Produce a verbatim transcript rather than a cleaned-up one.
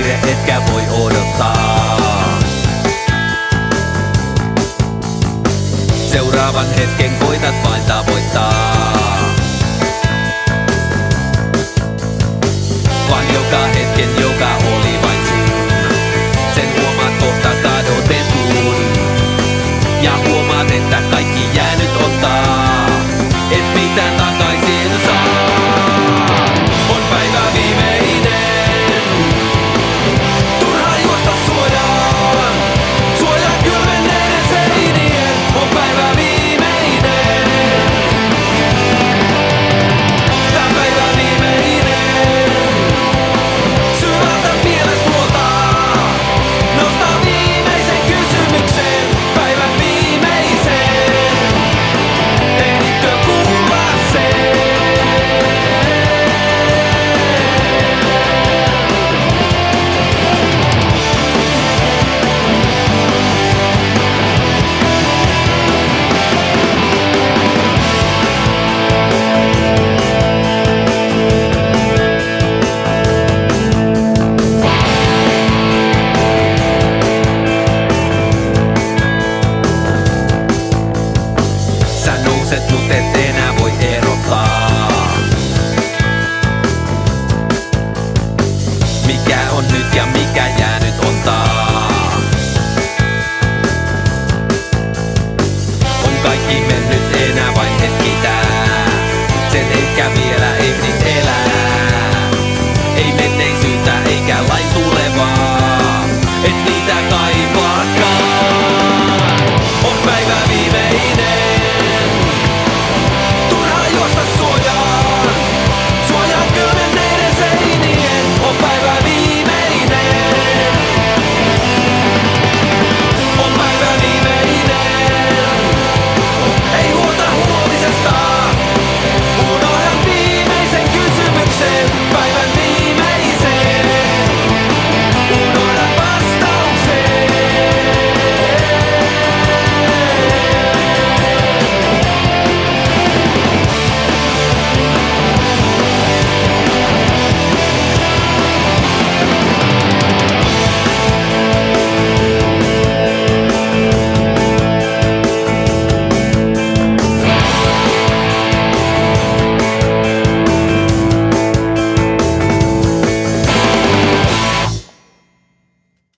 kiire, etkä voi odottaa. Seuraavan hetken koitat vain tavoittaa. Vaan joka hetken, joka oli vain sun, sen huomaat kohta kadotetun. Ja huomaat, että kaikki jäänyt ottaa, et mitään takaisin saa. On päivä viimeinen, turha juosta suojaan, suojaa kylmenneiden seinien. On päivä viimeinen, tää päivä viimeinen, syvältä mieles luotaa, nostaa viimeisen kysymyksen, päivän viimeisen, ehditkö kuulla sen? Sä nouset, mut et enää voi erottaa. Mikä on nyt ja mikä